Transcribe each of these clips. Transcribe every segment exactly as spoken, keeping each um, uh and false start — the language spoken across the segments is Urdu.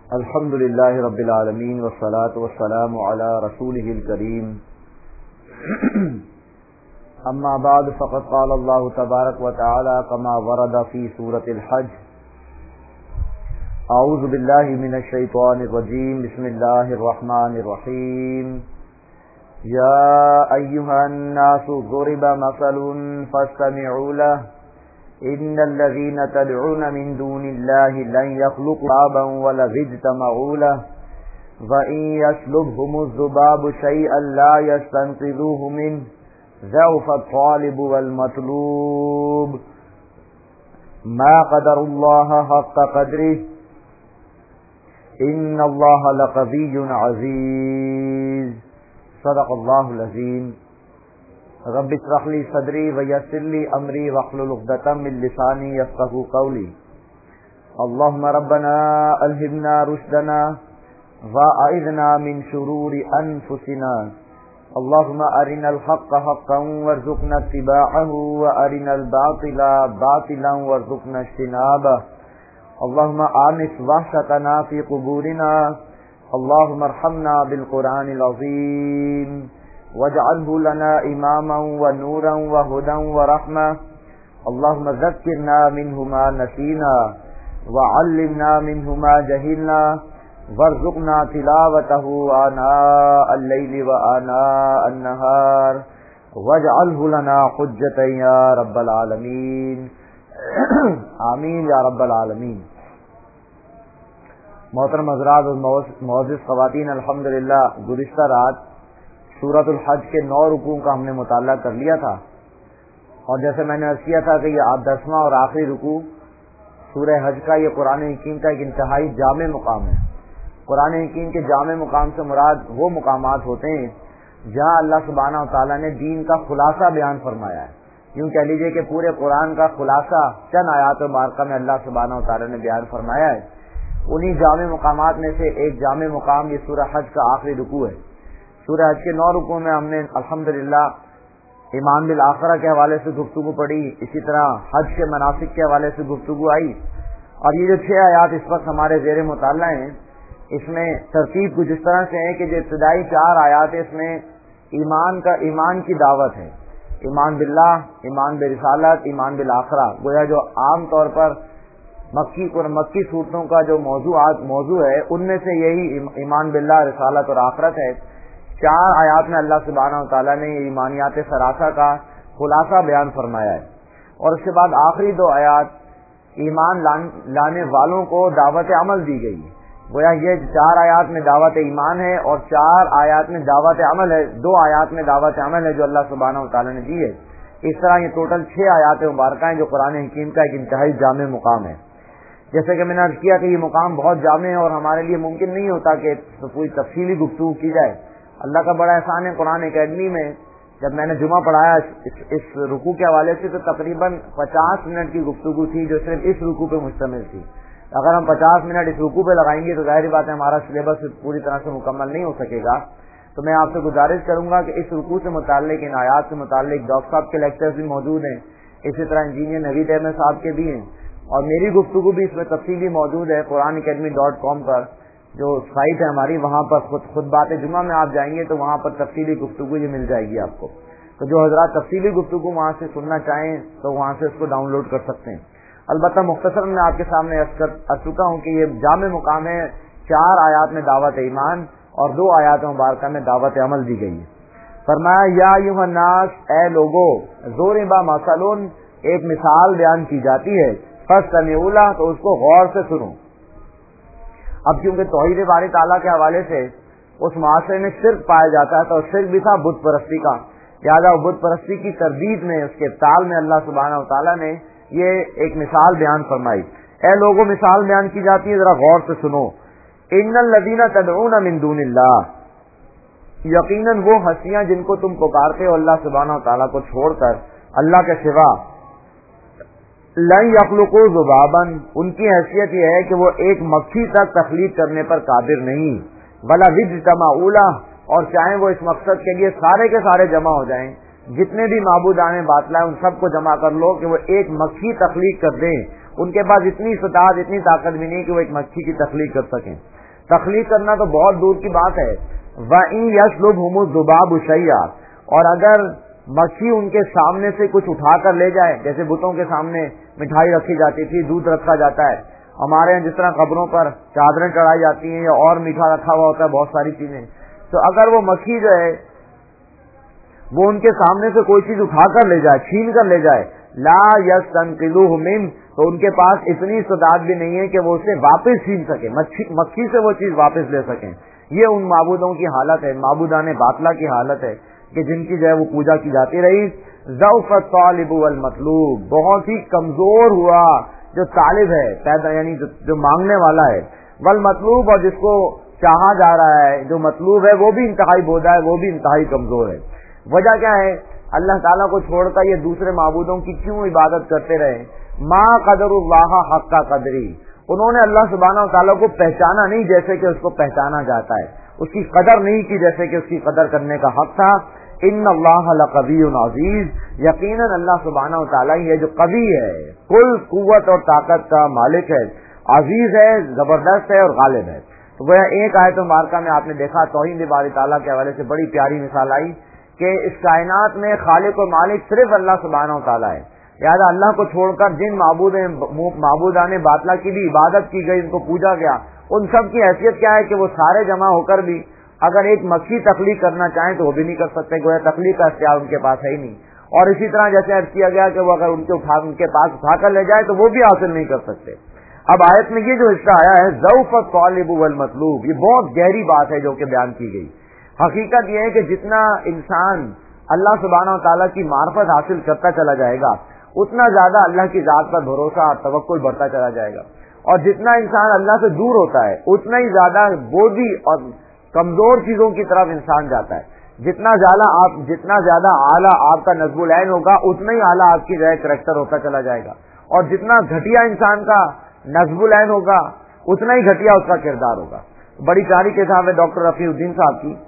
الحمد للہ رب العالمین والصلاة والسلام علی رسولہ الکریم اما بعد فقد قال اللہ تبارک وتعالی کما ورد فی سورۃ الحج اعوذ باللہ من الشیطان الرجیم بسم اللہ الرحمن الرحیم یا ایہا الناس ضرب مثل فاستمعوا له ان الذين تدعون من دون الله لن يخلقوا ذبابا ولو اجتمعوا له وان يسلبهم الذباب شيئا لا يستنقذوه منه ضعف الطالب والمطلوب ما قدر الله حق قدره ان الله لقوي عزيز صدق الله العظيم رب اشرح لي صدري ويسر لي امري واحلل عقدة من لساني يفقهوا قولي اللهم ربنا الهمنا رشدنا واعذنا من شرور انفسنا اللهم ارنا الحق حقا وارزقنا اتباعه وارنا الباطل باطلا وارزقنا اجتنابه اللهم آنس وحشتنا في قبورنا اللهم ارحمنا بالقرآن العظيم واجعله لنا اماما ونورا وهدى ورحمة اللهم ذكرنا منه ما نسينا وعلمنا منه ما جهلنا وارزقنا تلاوته آناء الليل وآناء النهار واجعله لنا حجة يا رب العالمين آمین یا رب العالمین۔ محترم حضرات اور معزز خواتین، الحمدللہ گزشتہ رات سورۃ الحج کے نو رکوع کا ہم نے مطالعہ کر لیا تھا، اور جیسے میں نے عرض کیا تھا کہ یہ دسواں اور آخری رکوع سورہ حج کا یہ قرآن حکیم کا ایک انتہائی جامع مقام ہے۔ قرآن حکیم کے جامع مقام سے مراد وہ مقامات ہوتے ہیں جہاں اللہ سبحانہ و تعالیٰ نے دین کا خلاصہ بیان فرمایا ہے۔ یوں کہہ لیجیے کہ پورے قرآن کا خلاصہ چند آیات مبارکہ میں اللہ سبحانہ و تعالیٰ نے بیان فرمایا ہے۔ انہی جامع مقامات میں سے ایک جامع مقام یہ سورہ حج کا آخری رکوع ہے۔ سورہ حج کے نو رکوع میں ہم نے الحمدللہ ایمان بالآخرہ کے حوالے سے گفتگو پڑھی، اسی طرح حج کے مناسک کے حوالے سے گفتگو آئی، اور یہ جو چھ آیات اس وقت ہمارے زیر مطالعہ ہیں، اس میں ترتیب کچھ اس طرح سے ہے کہ جو ابتدائی چار آیات اس میں ایمان کا ایمان کی دعوت ہے، ایمان باللہ، ایمان برسالت، ایمان بالآخرہ، گویا جو عام طور پر مکی اور مکی صورتوں کا جو موضوعات موضوع ہے ان میں سے یہی ایمان باللہ، رسالت اور آخرت ہے۔ چار آیات میں اللہ سبحانہ و تعالیٰ نے یہ ایمانیات ثلاثہ کا خلاصہ بیان فرمایا ہے، اور اس کے بعد آخری دو آیات ایمان لانے والوں کو دعوت عمل دی گئی ہے۔ گویا یہ چار آیات میں دعوت ایمان ہے اور چار آیات میں دعوت عمل ہے، دو آیات میں دعوت عمل ہے جو اللہ سبحانہ و تعالیٰ نے دی ہے۔ اس طرح یہ ٹوٹل چھ آیات مبارکہ ہیں جو قرآن حکیم کا ایک انتہائی جامع مقام ہے۔ جیسے کہ میں نے عرض کیا کہ یہ مقام بہت جامع ہے اور ہمارے لیے ممکن نہیں ہوتا کہ پوری تفصیلی گفتگو کی جائے۔ اللہ کا بڑا احسان ہے، قرآن اکیڈمی میں جب میں نے جمعہ پڑھایا اس, اس رکوع کے حوالے سے تو تقریباً پچاس منٹ کی گفتگو تھی جو صرف اس رکوع پہ مشتمل تھی۔ اگر ہم پچاس منٹ اس رکوع پہ لگائیں گے تو ظاہری بات ہے ہمارا سلیبس پوری طرح سے مکمل نہیں ہو سکے گا۔ تو میں آپ سے گزارش کروں گا کہ اس رکوع سے متعلق، ان آیات سے متعلق ڈاکٹر صاحب کے لیکچرز بھی موجود ہیں، اسی طرح انجینئر نوید احمد صاحب کے بھی ہیں، اور میری گفتگو بھی اس میں تفصیلی موجود ہے قرآن اکیڈمی ڈاٹ کام پر جو سائٹ ہے ہماری، وہاں پر خود خود بات جمعہ میں آپ جائیں گے تو وہاں پر تفصیلی گفتگو یہ مل جائے گی آپ کو۔ تو جو حضرات تفصیلی گفتگو وہاں سے سننا چاہیں تو وہاں سے اس کو ڈاؤن لوڈ کر سکتے ہیں۔ البتہ مختصر میں آپ کے سامنے عرض کر چکا ہوں کہ یہ جامع مقام ہے، چار آیات میں دعوت ایمان اور دو آیات مبارکہ میں دعوت عمل دی گئی ہے۔ فرمایا یا ایھا الناس، اے لوگو، ضرب مثل، ایک مثال بیان کی جاتی ہے، فاستمعوا لہ، تو اس کو غور سے سنو۔ اب کیونکہ توحید باری تعالیٰ کے حوالے سے اس معاشرے میں شرک پایا جاتا ہے تو شرک بھی تھا بت پرستی کا، لہٰذا بت پرستی کی تردید میں، اس کے ابطال میں اللہ سبحانہ و تعالیٰ نے یہ ایک مثال بیان فرمائی۔ اے لوگوں، مثال بیان کی جاتی ہے، ذرا غور سے سنو۔ ان الذین تدعون من دون اللہ، یقیناً وہ ہستیاں جن کو تم پکارتے ہو اللہ سبحانہ و تعالیٰ کو چھوڑ کر، اللہ کے سوا، لن یخلقوا ذبابا، ان کی حیثیت یہ ہے کہ وہ ایک مکھی تک تخلیق کرنے پر قادر نہیں، ولا اجتمعوا لہ، اور چاہیں وہ اس مقصد کے لیے سارے کے سارے جمع ہو جائیں، جتنے بھی معبودان باطلہ ہیں ان سب کو جمع کر لو کہ وہ ایک مکھی تخلیق کر دیں ان کے پاس اتنی استطاعت اتنی طاقت بھی نہیں کہ وہ ایک مکھی کی تخلیق کر سکیں. تخلیق کرنا تو بہت دور کی بات ہے. وَإِن يَسْلُبْهُمُ الذُّبَابُ شَيْئًا، اور اگر مکھی ان کے سامنے سے کچھ اٹھا کر لے جائے، جیسے بتوں کے سامنے مٹھائی رکھی جاتی تھی، دودھ رکھا جاتا ہے، ہمارے یہاں جس طرح قبروں پر چادریں چڑھائی جاتی ہیں یا اور میٹھا رکھا ہوا ہوتا ہے، بہت ساری چیزیں، تو اگر وہ مکھی جو ہے وہ ان کے سامنے سے کوئی چیز اٹھا کر لے جائے، چھین کر لے جائے، لا یستنقذوہ من، تو ان کے پاس اتنی استطاعت بھی نہیں ہے کہ وہ اسے واپس چھین سکے، مکھی سے وہ چیز واپس لے سکیں. یہ ان معبودوں کی حالت ہے، معبودان باطلہ کی حالت ہے کہ جن کی جو ہے وہ پوجا کی جاتی رہی. ضعف الطالب والمطلوب، بہت ہی کمزور ہوا جو طالب ہے پیدا یعنی جو, جو مانگنے والا ہے، والمطلوب، اور جس کو چاہا جا رہا ہے، جو مطلوب ہے وہ بھی انتہائی بودا ہے، وہ بھی انتہائی کمزور ہے. وجہ کیا ہے؟ اللہ تعالیٰ کو چھوڑ کر یہ دوسرے معبودوں کی کیوں عبادت کرتے رہے؟ ما قدر اللہ حق کا قدری، انہوں نے اللہ سبحانہ و تعالیٰ کو پہچانا نہیں جیسے کہ اس کو پہچانا جاتا ہے، اس کی قدر نہیں کی جیسے کہ اس کی قدر کرنے کا حق تھا. ان اللہ لقوی عزیز، یقیناً اللہ سبحانہ و تعالیٰ ہی ہے جو قوی ہے، کل قوت اور طاقت کا مالک ہے، عزیز ہے، زبردست ہے اور غالب ہے. تو وہ ایک آیت مبارکہ میں آپ نے دیکھا توحید باری تعالیٰ کے حوالے سے بڑی پیاری مثال آئی کہ اس کائنات میں خالق و مالک صرف اللہ سبحانہ و تعالیٰ ہے. لہٰذا اللہ کو چھوڑ کر جن معبود معبودان باطلہ کی بھی عبادت کی گئی، ان کو پوجا گیا، ان سب کی حیثیت کیا ہے کہ وہ سارے جمع ہو کر بھی اگر ایک مکھی تخلیق کرنا چاہیں تو وہ بھی نہیں کر سکتے، گویا تخلیق کا اختیار ان کے پاس ہے ہی نہیں. اور اسی طرح جیسے عرض کیا گیا کہ وہ اگر ان کے اٹھا ان کے پاس اٹھا کر لے جائے تو وہ بھی حاصل نہیں کر سکتے. اب آیت میں یہ جو حصہ آیا ہے ضعف الطالب والمطلوب، یہ بہت گہری بات ہے جو کہ بیان کی گئی. حقیقت یہ ہے کہ جتنا انسان اللہ سبحانہ و تعالیٰ کی معرفت حاصل کرتا چلا جائے گا اتنا زیادہ اللہ کی ذات پر بھروسہ اور توکل بڑھتا چلا جائے گا، اور جتنا انسان اللہ سے دور ہوتا ہے اتنا ہی زیادہ بودھی اور کمزور چیزوں کی طرف انسان جاتا ہے. جتنا زیادہ آپ جتنا زیادہ اعلیٰ آپ کا نصب العین ہوگا اتنا ہی اعلیٰ آپ کی جو ہے کریکٹر ہوتا چلا جائے گا، اور جتنا گھٹیا انسان کا نصب العین ہوگا اتنا ہی گھٹیا اس کا کردار ہوگا. بڑی پیاری کتاب ہے ڈاکٹر رفیع الدین صاحب کی،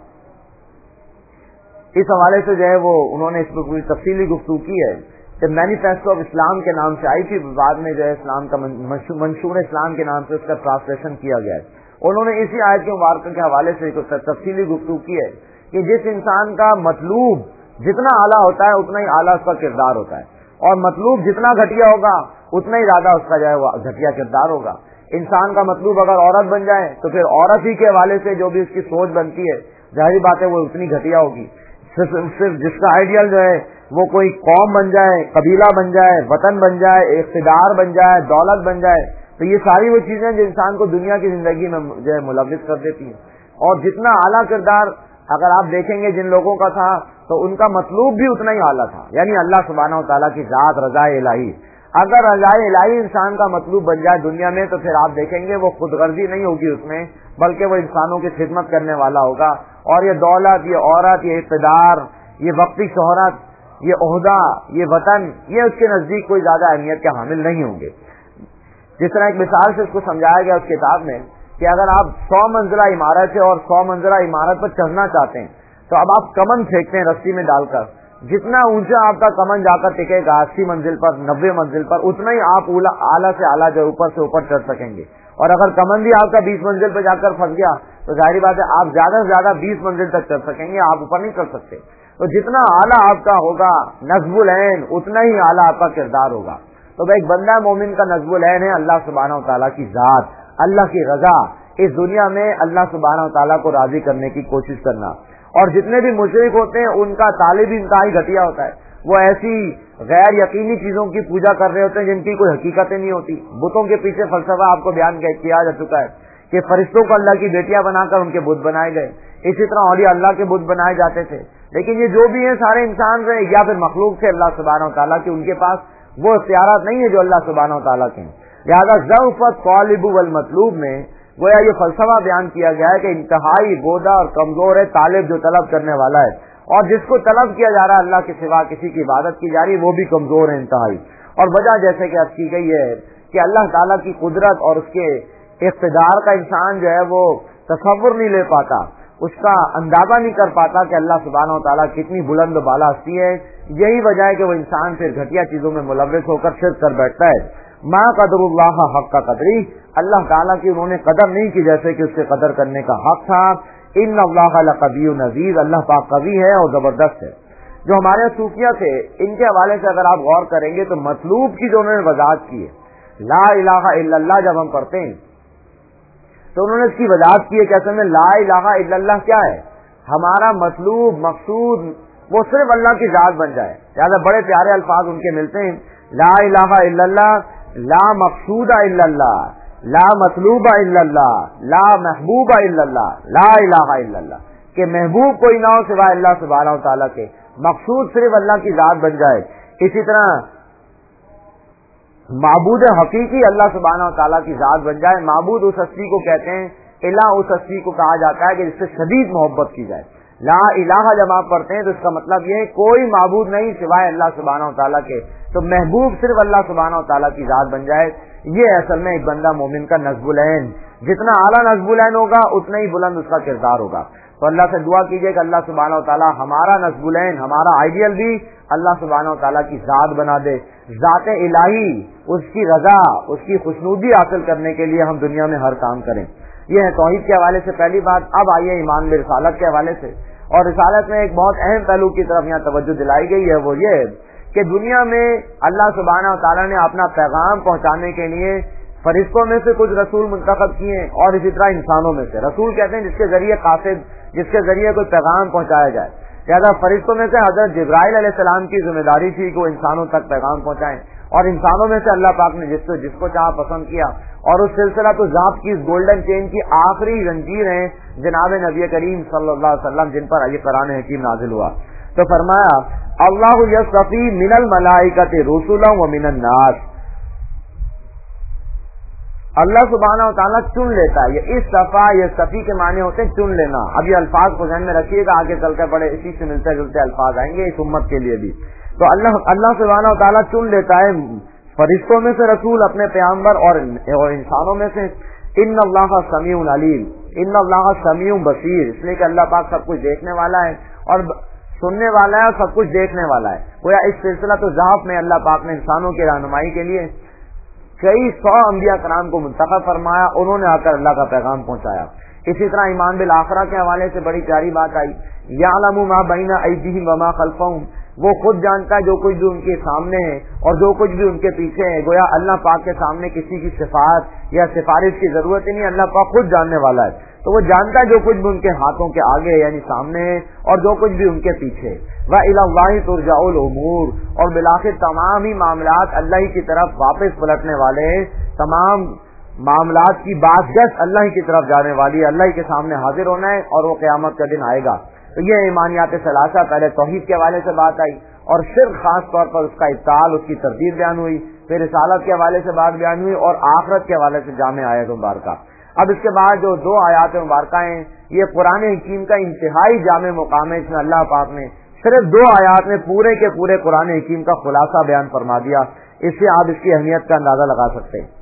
اس حوالے سے جو ہے وہ انہوں نے اس پر پوری تفصیلی گفتگو کی ہے کہ مینیفیسٹو آف اسلام کے نام سے آئی تھی، بعد میں جو ہے اسلام کا منشور اسلام کے نام سے اس کا ٹرانسلیشن کیا گیا ہے. انہوں نے اسی آیت کے مبارکہ کے حوالے سے تفصیلی گفتگو کی ہے کہ جس انسان کا مطلوب جتنا اعلیٰ ہوتا ہے اتنا ہی اعلیٰ اس کا کردار ہوتا ہے، اور مطلوب جتنا گھٹیا ہوگا اتنا ہی زیادہ اس کا جو ہے وہ گھٹیا کردار ہوگا. انسان کا مطلوب اگر عورت بن جائے تو پھر عورت ہی کے حوالے سے جو بھی اس کی سوچ بنتی ہے ظاہری بات ہے وہ اتنی گھٹیا ہوگی. صرف صرف جس کا آئیڈیل جو ہے وہ کوئی قوم بن جائے، قبیلہ بن جائے، وطن بن جائے، اقتدار بن جائے، دولت بن جائے، تو یہ ساری وہ چیزیں جو انسان کو دنیا کی زندگی میں جو ہے ملوث کر دیتی ہیں. اور جتنا اعلیٰ کردار اگر آپ دیکھیں گے جن لوگوں کا تھا تو ان کا مطلوب بھی اتنا ہی اعلیٰ تھا، یعنی اللہ سبحانہ و تعالیٰ کی ذات، رضا الہی. اگر رضا الہی انسان کا مطلوب بن جائے دنیا میں تو پھر آپ دیکھیں گے وہ خود غرضی نہیں ہوگی اس میں، بلکہ وہ انسانوں کی خدمت کرنے والا ہوگا. اور یہ دولت، یہ عورت، یہ اقتدار، یہ وقتی شہرت، یہ عہدہ، یہ وطن، یہ اس کے نزدیک کوئی زیادہ اہمیت کے حامل نہیں ہوں گے. جس طرح ایک مثال سے اس کو سمجھایا گیا اس کتاب میں کہ اگر آپ سو منزلہ عمارت ہے اور سو منزلہ عمارت پر چڑھنا چاہتے ہیں تو اب آپ کمن پھینکتے ہیں رسی میں ڈال کر، جتنا اونچا آپ کا کمن جا کر ٹکے گا اسی منزل پر، نبے منزل پر، اتنا ہی آپ اعلیٰ سے اعلیٰ جو اوپر سے اوپر چڑھ سکیں گے. اور اگر کمن بھی آپ کا بیس منزل پہ جا کر پھنس گیا تو ظاہری بات ہے آپ زیادہ سے زیادہ بیس منزل تک چڑھ سکیں گے، آپ اوپر نہیں چڑھ سکتے. تو جتنا اعلیٰ آپ کا ہوگا نصب العین اتنا ہی اعلیٰ آپ کا کردار ہوگا. تو ایک بندہ مومن کا نصب العین ہے اللہ سبحانہ و تعالیٰ کی ذات، اللہ کی رضا، اس دنیا میں اللہ سبحانہ و تعالیٰ کو راضی کرنے کی کوشش کرنا. اور جتنے بھی مشرک ہوتے ہیں ان کا طالب انتہائی گھٹیا ہوتا ہے، وہ ایسی غیر یقینی چیزوں کی پوجا کر رہے ہوتے ہیں جن کی کوئی حقیقتیں نہیں ہوتی. بتوں کے پیچھے فلسفہ آپ کو بیان کیا جا چکا ہے کہ فرشتوں کو اللہ کی بیٹیاں بنا کر ان کے بت بنائے گئے، اسی طرح اولیاء اللہ کے بت بنائے جاتے تھے. لیکن یہ جو بھی ہیں سارے انسان رہے یا پھر مخلوق سے اللہ سبحانہ و تعالیٰ کی، ان کے پاس وہ اختیارات نہیں ہے جو اللہ سبحانہ و تعالیٰ کے ہیں. لہٰذا ضعف الطالب والمطلوب میں گویا یہ فلسفہ بیان کیا گیا ہے کہ انتہائی بودا اور کمزور ہے طالب جو طلب کرنے والا ہے، اور جس کو طلب کیا جا رہا ہے اللہ کے سوا کسی کی عبادت کی جا رہی ہے وہ بھی کمزور ہے انتہائی. اور وجہ جیسے کہ عرض کی گئی ہے کہ اللہ تعالیٰ کی قدرت اور اس کے اقتدار کا انسان جو ہے وہ تصور نہیں لے پاتا، اس کا اندازہ نہیں کر پاتا کہ اللہ سبحانہ و تعالیٰ کتنی بلند و بالا ہستی ہے. یہی وجہ ہے کہ وہ انسان پھر گھٹیا چیزوں میں ملوث ہو کر شرک کر بیٹھتا ہے. ما قدر اللہ حق کا قدری، اللہ تعالیٰ کی انہوں نے قدر نہیں کی جیسے کہ اس سے قدر کرنے کا حق تھا۔ ان اللہ لقوی عزیز، اللہ پاک قوی ہے اور زبردست ہے۔ جو ہمارے صوفیہ تھے ان کے حوالے سے اگر آپ غور کریں گے تو مطلوب کی جو انہوں نے وضاحت کی ہے، لا الہ الا اللہ جب ہم پڑھتے ہیں تو انہوں نے اس کی وضاحت کی ہے کہ اصل میں لا الہ الا اللہ کیا ہے، ہمارا مطلوب مقصود وہ صرف اللہ کی ذات بن جائے۔ لہٰذا بڑے پیارے الفاظ ان کے ملتے ہیں، لا الہ الا اللہ، لا مقصود الا اللہ، لا مطلوب الا اللہ، لا محبوب الا اللہ، لا الہ الا اللہ، کہ محبوب کوئی نہ ہو سوائے اللہ سبحانہ و تعالیٰ کے، مقصود صرف اللہ کی ذات بن جائے۔ اسی طرح معبود حقیقی اللہ سبحانہ و تعالیٰ کی ذات بن جائے۔ معبود اس ہستی کو کہتے ہیں، الہ اس ہستی کو کہا جاتا ہے کہ جس سے شدید محبت کی جائے۔ لا الہ جب آپ پڑھتے ہیں تو اس کا مطلب یہ ہے کوئی معبود نہیں سوائے اللہ سبحانہ و تعالیٰ کے، تو محبوب صرف اللہ سبحانہ و تعالیٰ کی ذات بن جائے۔ یہ اصل میں ایک بندہ مومن کا نصب العین، جتنا اعلیٰ نصب العین ہوگا اتنا ہی بلند اس کا کردار ہوگا۔ تو اللہ سے دعا کیجیے کہ اللہ سبحانہ و تعالیٰ ہمارا نصب العین، ہمارا آئیڈیل بھی اللہ سبحانہ و تعالیٰ کی ذات بنا دے، ذات الہی، اس کی رضا، اس کی خوشنودی حاصل کرنے کے لیے ہم دنیا میں ہر کام کریں۔ یہ ہے توحید کے حوالے سے پہلی بات۔ اب آئیے ایمان برسالت کے حوالے سے، اور رسالت میں ایک بہت اہم پہلو کی طرف یہاں توجہ دلائی گئی ہے، وہ یہ کہ دنیا میں اللہ سبحانہ و تعالیٰ نے اپنا پیغام پہنچانے کے لیے فرشتوں میں سے کچھ رسول منتخب کیے اور اسی طرح انسانوں میں سے۔ رسول کہتے ہیں جس کے ذریعے قاصد، جس کے ذریعے کوئی پیغام پہنچایا جائے۔ لہٰذا فرشتوں میں سے حضرت جبرائیل علیہ السلام کی ذمہ داری تھی کہ وہ انسانوں تک پیغام پہنچائیں، اور انسانوں میں سے اللہ پاک نے جس کو جس کو چاہا پسند کیا، اور اس سلسلہ تو ذات کی اس گولڈن چین کی آخری زنجیر ہیں جناب نبی کریم صلی اللہ علیہ وسلم، جن پر یہ قرآن حکیم نازل ہوا۔ تو فرمایا اللہ یصطفی من الملائکۃ رسلا ومن الناس، اللہ سبحانہ و تعالیٰ چن لیتا ہے۔ یہ استفا، یہ صفی کے معنی ہوتے ہیں چن لینا۔ اب یہ الفاظ کو ذہن میں رکھیے گا، آگے چل کر بڑے اسی سے ملتے جلتے الفاظ آئیں گے اس امت کے لیے بھی۔ تو اللہ اللہ سبحانہ و تعالیٰ چن لیتا ہے فرشتوں میں سے رسول اپنے پیغمبر اور انسانوں میں سے۔ ان اللہ سمیع علیم، ان اللہ سمیع بصیر، اس لیے کہ اللہ پاک سب کچھ دیکھنے والا ہے اور سننے والا ہے اور سب کچھ دیکھنے والا ہے۔ گویا اس سلسلہ تو ضعف میں اللہ پاک نے انسانوں کی رہنمائی کے لیے کئی سو انبیاء کرام کو منتخب فرمایا، انہوں نے آ کر اللہ کا پیغام پہنچایا۔ اسی طرح ایمان بالآخرہ کے حوالے سے بڑی پیاری بات آئی، یعلم ما بین ایدیہم وما خلفہم، وہ خود جانتا ہے جو کچھ بھی ان کے سامنے ہے اور جو کچھ بھی ان کے پیچھے ہے۔ گویا اللہ پاک کے سامنے کسی کی صفات یا سفارش کی ضرورت ہی نہیں، اللہ پاک خود جاننے والا ہے۔ تو وہ جانتا ہے جو کچھ بھی ان کے ہاتھوں کے آگے یعنی سامنے ہے اور جو کچھ بھی ان کے پیچھے۔ وَإِلَى اللَّهِ تُرْجَعُ الْأُمُورُ، اور بالآخر تمام ہی معاملات اللہ ہی کی طرف واپس پلٹنے والے ہیں، تمام معاملات کی بات گشت اللہ ہی کی طرف جانے والی ہے، اللہ ہی کے سامنے حاضر ہونا ہے اور وہ قیامت کا دن آئے گا۔ تو یہ ایمانیات ثلاثہ، پہلے توحید کے حوالے سے بات آئی اور شرک خاص طور پر اس کا ابطال، اس کی تردید بیان ہوئی، پھر رسالت کے حوالے سے بات بیان ہوئی اور آخرت کے حوالے سے جامع آیت مبارکہ۔ اب اس کے بعد جو دو آیات مبارکہ ہیں یہ قرآن حکیم کا انتہائی جامع مقام ہے، اس میں اللہ پاک نے صرف دو آیات میں پورے کے پورے قرآن حکیم کا خلاصہ بیان فرما دیا۔ اس سے آپ اس کی اہمیت کا اندازہ لگا سکتے ہیں۔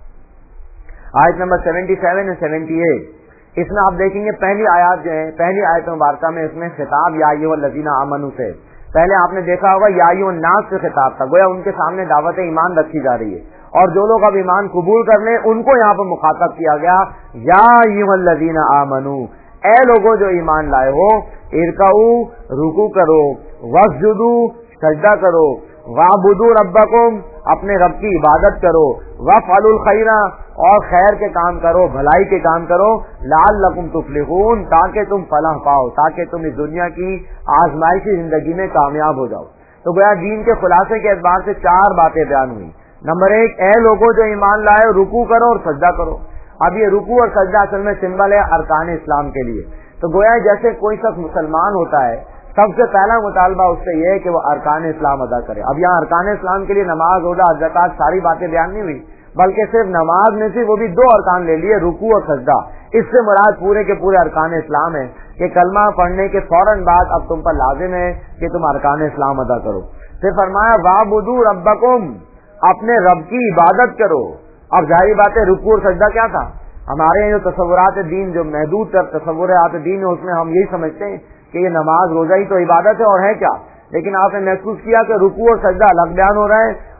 آیت نمبر سیونٹی سیون اور سیونٹی ایٹ، اس میں آپ دیکھیں گے پہلی آیات جو ہے، پہلی آیت مبارکہ میں اس میں خطاب یا ایھا الذین آمنوا سے، پہلے آپ نے دیکھا ہوگا یا ایھا الناس سے خطاب تھا، گویا ان کے سامنے دعوت ایمان رکھی جا رہی ہے اور جو لوگ اب ایمان قبول کر لیں ان کو یہاں پر مخاطب کیا گیا، یا ایھا الذین آمنوا، اے لوگوں جو ایمان لائے ہو، ارکعوا، رکوع کرو، واسجدوا، سجدہ کرو، وَاعْبُدُوا رَبَّكُمْ، اپنے رب کی عبادت کرو، وَافْعَلُوا الْخَيْرَ، اور خیر کے کام کرو، بھلائی کے کام کرو، لَعَلَّكُمْ تُفْلِحُونَ، تاکہ تم فلاح پاؤ، تاکہ تم اس دنیا کی آزمائشی زندگی میں کامیاب ہو جاؤ۔ تو گویا دین کے خلاصے کے اعتبار سے چار باتیں بیان ہوئی۔ نمبر ایک، اے لوگوں جو ایمان لائے رکوع کرو اور سجدہ کرو۔ اب یہ رکوع اور سجدہ اصل میں سمبل ہے ارکان اسلام کے لیے۔ تو گویا جیسے کوئی شخص مسلمان ہوتا ہے، سب سے پہلا مطالبہ اس سے یہ ہے کہ وہ ارکان اسلام ادا کرے۔ اب یہاں ارکان اسلام کے لیے نماز، روزہ، زکوٰۃ ساری باتیں بیان نہیں ہوئی، بلکہ صرف نماز میں سے وہ بھی دو ارکان لے لیے، رکوع اور سجدہ۔ اس سے مراد پورے کے پورے ارکان اسلام ہے کہ کلمہ پڑھنے کے فوراً بعد اب تم پر لازم ہے کہ تم ارکان اسلام ادا کرو۔ پھر فرمایا وَاعْبُدُوا رَبَّكُمْ، اپنے رب کی عبادت کرو۔ اب ظاہری بات ہے رکوع اور سجدہ کیا تھا؟ ہمارے جو تصورات دین، جو محدود تر تصورات دین ہے، اس میں ہم یہی سمجھتے ہیں کہ یہ نماز روزہ ہی تو عبادت ہے اور ہے کیا، لیکن آپ نے محسوس کیا کہ رکوع اور سجدہ الگ بیان ہو رہا ہے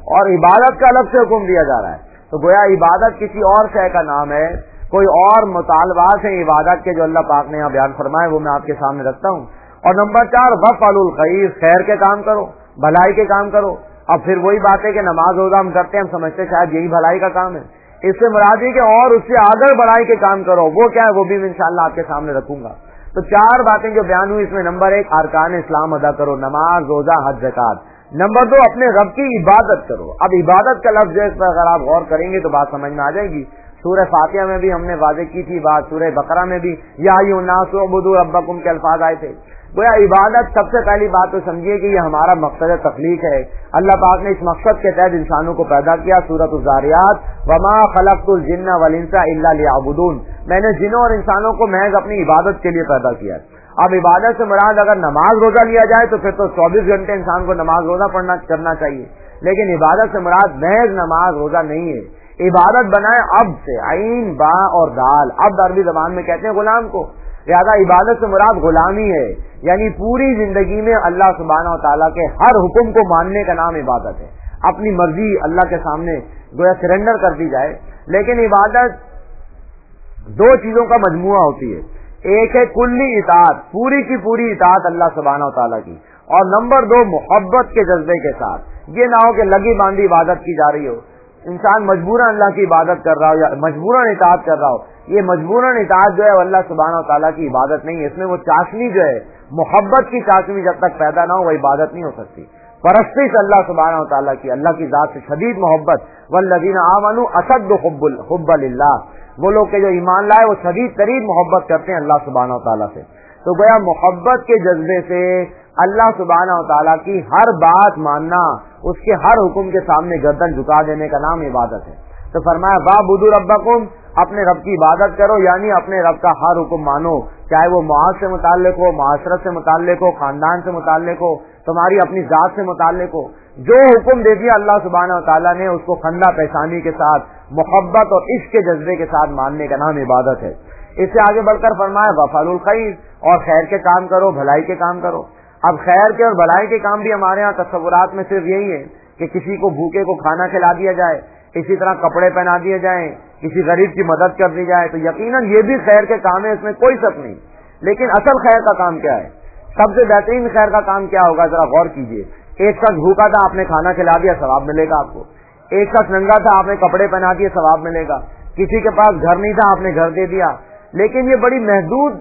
اور عبادت کا الگ سے حکم دیا جا رہا ہے. تو گویا عبادت کسی اور شے کا نام ہے, کوئی اور مطالبات ہیں عبادت کے جو اللہ پاک نے یہاں بیان فرمائے وہ میں آپ کے سامنے رکھتا ہوں. اور نمبر چار, وفعلوا الخیر, خیر کے کام کرو, بھلائی کے کام کرو. اب پھر وہی بات ہے کہ نماز روزہ ہم کرتے ہیں, ہم سمجھتے شاید یہی بھلائی کا کام ہے. اس سے مراد ہے کہ اور اس سے آگے بڑھائی کے کام کرو. وہ کیا ہے وہ بھی میں انشاءاللہ آپ کے سامنے رکھوں گا. تو چار باتیں جو بیان ہوئی اس میں نمبر ایک, ارکان اسلام ادا کرو, نماز روزہ حج زکات. نمبر دو, اپنے رب کی عبادت کرو. اب عبادت کا لفظ ہے, اس پر اگر آپ غور کریں گے تو بات سمجھ میں آ جائے گی. سورہ فاتحہ میں بھی ہم نے واضح کی تھی بات, سورہ بقرہ میں بھی یا ایھا الناس اعبدوا ربکم کے الفاظ آئے تھے. گویا عبادت سب سے پہلی بات تو سمجھیے کہ یہ ہمارا مقصد تخلیق ہے. اللہ پاک نے اس مقصد کے تحت انسانوں کو پیدا کیا. سورۃ الذاریات, وما خلقت الجن والانس الا لیعبدون, میں نے جنوں اور انسانوں کو محض اپنی عبادت کے لیے پیدا کیا. اب عبادت سے مراد اگر نماز روزہ لیا جائے تو پھر تو چوبیس گھنٹے انسان کو نماز روزہ پڑھنا کرنا چاہیے, لیکن عبادت سے مراد محض نماز روزہ نہیں ہے. عبادت بنائے اب سے, عین با اور دال. اب عربی زبان میں کہتے ہیں غلام کو, لہذا عبادت سے مراد غلامی ہے, یعنی پوری زندگی میں اللہ سبحانہ و تعالیٰ کے ہر حکم کو ماننے کا نام عبادت ہے. اپنی مرضی اللہ کے سامنے گویا سرنڈر کر دی جائے. لیکن عبادت دو چیزوں کا مجموعہ ہوتی ہے. ایک ہے کلی اطاعت, پوری کی پوری اطاعت اللہ سبحانہ و تعالیٰ کی, اور نمبر دو محبت کے جذبے کے ساتھ. یہ نہ ہو کہ لگی باندھی عبادت کی جا رہی ہو, انسان مجبوراً اللہ کی عبادت کر رہا ہو یا مجبوراً اطاعت کر رہا ہو. یہ مجبوراً اطاعت جو ہے اللہ سبحانہ و تعالیٰ کی عبادت نہیں ہے. اس میں وہ چاشنی جو ہے, محبت کی چاشنی جب تک پیدا نہ ہو وہ عبادت نہیں ہو سکتی. پرستش اللہ سبحانہ و تعالیٰ کی, اللہ کی ذات سے شدید محبت. والذین آمنوا اشد حبا للہ, وہ لوگ کہ جو ایمان لائے وہ شدید ترین محبت کرتے ہیں اللہ سبحانہ و تعالیٰ سے. تو گویا محبت کے جذبے سے اللہ سبحانہ و تعالیٰ کی ہر بات ماننا, اس کے ہر حکم کے سامنے گردن جھکا دینے کا نام عبادت ہے. تو فرمایا وَاعْبُدُوا رَبَّكُمْ, اپنے رب کی عبادت کرو, یعنی اپنے رب کا ہر حکم مانو, چاہے وہ معاش سے متعلق ہو, معاشرت سے متعلق ہو, خاندان سے متعلق ہو, تمہاری اپنی ذات سے متعلق ہو. جو حکم دے دیا اللہ سبحانہ و تعالیٰ نے اس کو خندہ پیشانی کے ساتھ, محبت اور عشق کے جذبے کے ساتھ ماننے کا نام عبادت ہے. اس سے آگے بڑھ کر فرمایا وَافْعَلُوا الْخَيْرَ, اور خیر کے کام کرو, بھلائی کے کام کرو. اب خیر کے اور بھلائی کے کام بھی ہمارے ہاں تصورات میں صرف یہی ہے کہ کسی کو بھوکے کو کھانا کھلا دیا جائے, اسی طرح کپڑے پہنا دیے جائیں, کسی غریب کی مدد کر دی جائے. تو یقیناً یہ بھی خیر کے کام ہے, اس میں کوئی شک نہیں. لیکن اصل خیر کا کام کیا ہے, سب سے بہترین خیر کا کام کیا ہوگا, ذرا غور کیجئے. ایک شخص بھوکا تھا, آپ نے کھانا کھلا دیا, ثواب ملے گا آپ کو. ایک شخص ننگا تھا, آپ نے کپڑے پہنا دیے, ثواب ملے گا. کسی کے پاس گھر نہیں تھا, آپ نے گھر دے دیا. لیکن یہ بڑی محدود